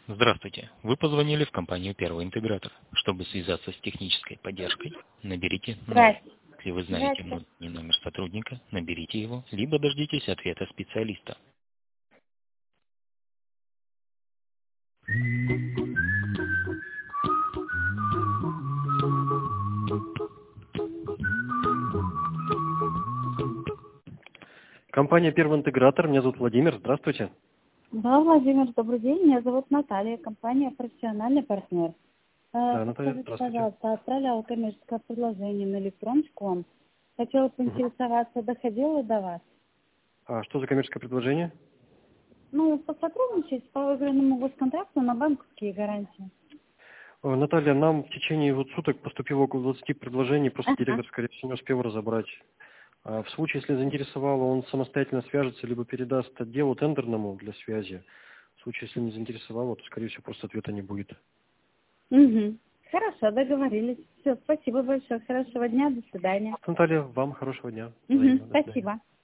Здравствуйте. Вы позвонили в компанию «Первый интегратор». Чтобы связаться с технической поддержкой, наберите 0. Здрасте. Если вы знаете Здрасте. внутренний номер сотрудника, наберите его, либо дождитесь ответа специалиста. Компания «Первый интегратор». Меня зовут Владимир. Здравствуйте. Да, Владимир, добрый день. Меня зовут Наталья, компания «Профессиональный партнер». Да, Наталья, Подскажите, здравствуйте. пожалуйста, отправляла коммерческое предложение на электроночку. Хотела поинтересоваться, доходило до вас? А что за коммерческое предложение? Ну, посотрудничать по выигранному госконтракту на банковские гарантии. Наталья, нам в течение суток поступило около 20 предложений, просто Ага. директор, скорее всего, не успел разобрать. В случае, если заинтересовало, он самостоятельно свяжется, либо передаст отделу тендерному для связи. В случае, если не заинтересовало, то, скорее всего, просто ответа не будет. Угу. Хорошо, договорились. Все, спасибо большое. Хорошего дня, до свидания. Наталья, вам хорошего дня. Угу. Взаимно. До свидания. Спасибо.